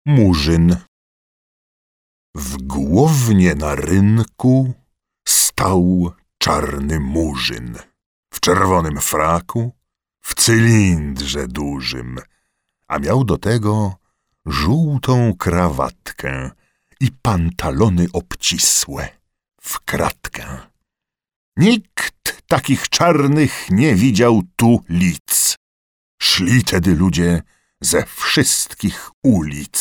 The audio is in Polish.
Murzyn. W Głownie na rynku stał czarny murzyn, w czerwonym fraku, w cylindrze dużym, a miał do tego żółtą krawatkę i pantalony obcisłe w kratkę. Nikt takich czarnych nie widział tu lic. Szli tedy ludzie ze wszystkich ulic.